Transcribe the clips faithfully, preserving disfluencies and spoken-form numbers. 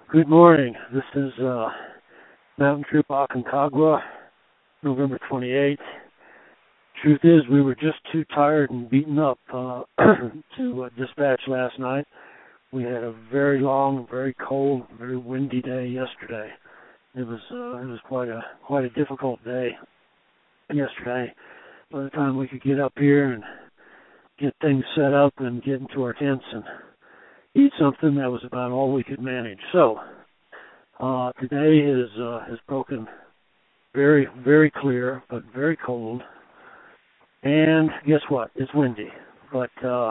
Good morning. This is uh, Mountain Troop Aconcagua, November twenty-eighth. Truth is, we were just too tired and beaten up uh, to uh, dispatch last night. We had a very long, very cold, very windy day yesterday. It was uh, it was quite a quite a difficult day yesterday. By the time we could get up here and get things set up and get into our tents and eat something, that was about all we could manage. So uh, today is uh, has broken very very clear, but very cold. And guess what? It's windy. But uh,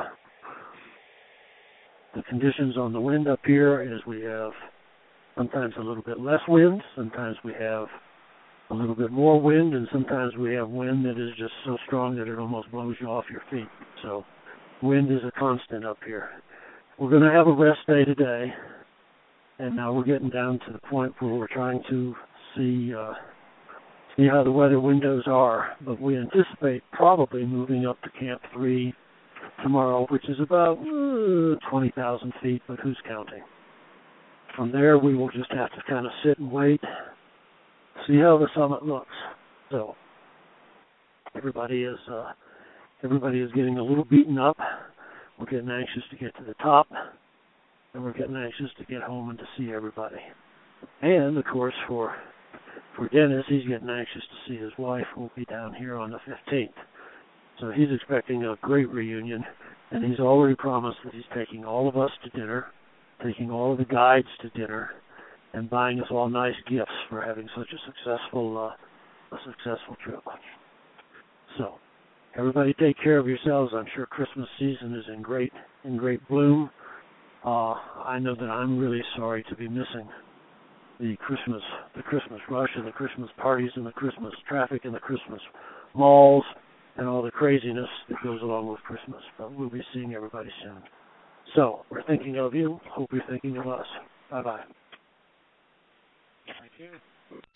the conditions on the wind up here is we have sometimes a little bit less wind, sometimes we have a little bit more wind, and sometimes we have wind that is just so strong that it almost blows you off your feet. So wind is a constant up here. We're going to have a rest day today, and now we're getting down to the point where we're trying to see uh, see how the weather windows are. But we anticipate probably moving up to Camp three tomorrow, which is about uh, twenty thousand feet, but who's counting? From there, we will just have to kind of sit and wait, see how the summit looks. So everybody is uh, everybody is getting a little beaten up. We're getting anxious to get to the top, and we're getting anxious to get home and to see everybody. And of course, for for Dennis, he's getting anxious to see his wife, who will be down here on the fifteenth. So he's expecting a great reunion, and he's already promised that he's taking all of us to dinner, taking all of the guides to dinner, and buying us all nice gifts for having such a successful uh, a successful trip. So everybody take care of yourselves. I'm sure Christmas season is in great in great bloom. Uh, I know that I'm really sorry to be missing the Christmas the Christmas rush and the Christmas parties and the Christmas traffic and the Christmas malls and all the craziness that goes along with Christmas. But we'll be seeing everybody soon. So we're thinking of you. Hope you're thinking of us. Bye-bye. Thank you.